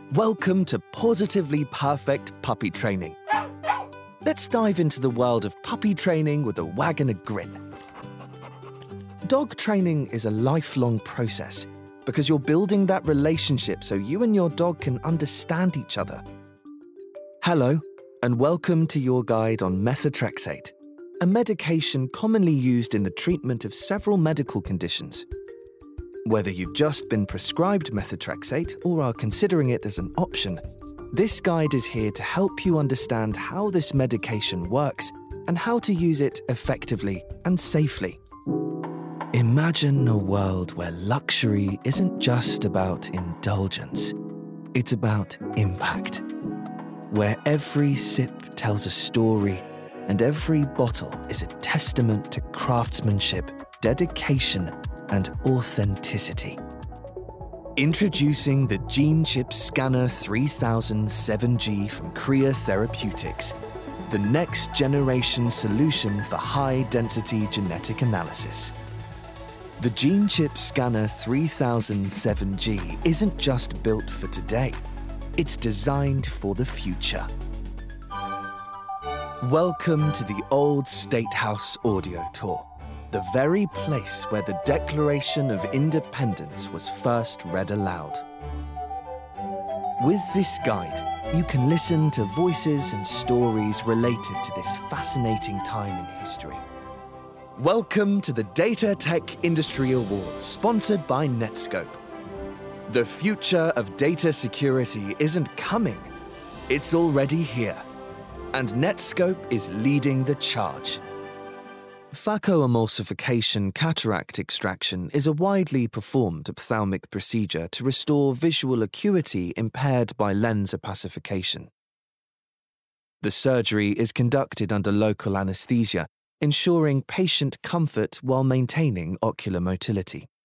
Welcome to Positively Perfect Puppy Training. Let's dive into the world of puppy training with a wag and a grin. Dog training is a lifelong process because you're building that relationship so you and your dog can understand each other. Hello, and welcome to your guide on methotrexate, a medication commonly used in the treatment of several medical conditions. Whether you've just been prescribed methotrexate or are considering it as an option, this guide is here to help you understand how this medication works and how to use it effectively and safely. Imagine a world where luxury isn't just about indulgence, it's about impact. Where every sip tells a story and every bottle is a testament to craftsmanship, dedication, and authenticity. Introducing the GeneChip Scanner 3000 7G from Krea Therapeutics, the next generation solution for high-density genetic analysis. The GeneChip Scanner 3000 7G isn't just built for today, it's designed for the future. Welcome to the Old State House audio tour, the very place where the Declaration of Independence was first read aloud. With this guide, you can listen to voices and stories related to this fascinating time in history. Welcome to the Data Tech Industry Awards, sponsored by Netskope. The future of data security isn't coming, it's already here. And Netskope is leading the charge. Phacoemulsification cataract extraction is a widely performed ophthalmic procedure to restore visual acuity impaired by lens opacification. The surgery is conducted under local anesthesia, ensuring patient comfort while maintaining ocular motility.